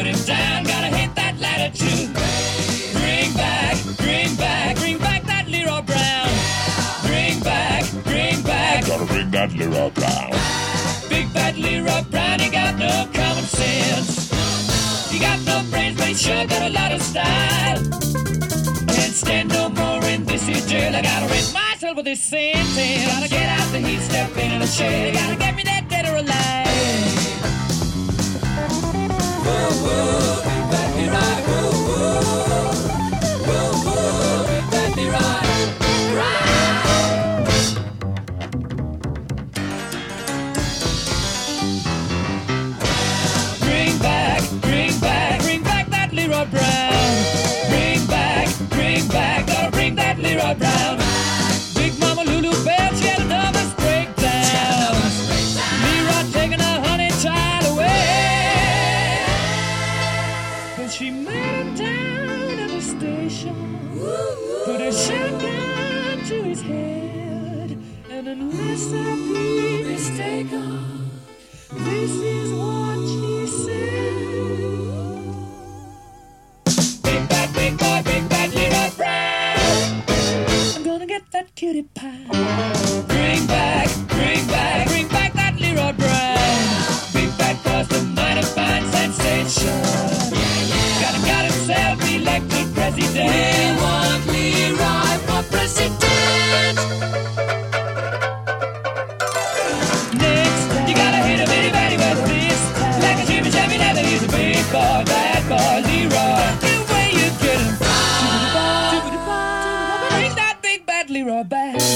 put him down. Gotta hit that ladder too. Bring back that Leroy Brown. Bring back. Gotta bring that Leroy Brown. Big bad Leroy Brown, he got no common sense. He got no brains, but he sure got a lot of style. Can't stand no more in this here jail. I gotta rid myself of this sentence. Gotta get out the heat, step into the shade. Gotta get me that dead or alive. Whoa, whoa, big bad Leroy. Whoa, whoa, whoa, whoa, big bad Leroy. Bring back that Leroy Brown. Bring back, gotta bring that Leroy Brown. Big Mama Lulu Bell, she had a nervous breakdown. Leroy taking her honey child away. But she met him down at the station, put a shotgun to his head, and unless I'm really mistaken, this is what she said. Big bad Leroy Brown. I'm gonna get that cutie pie. Bring back that Leroy Brown. Big bad caused a mighty fine sensation. Got himself elected president. We want Leroy for president. Next, you gotta hit a bitty batty with this time. Like a Jimmy Jimmy Leather, he's a big boy, bad boy, Leroy. The way you get him. Bring that big bad Leroy back.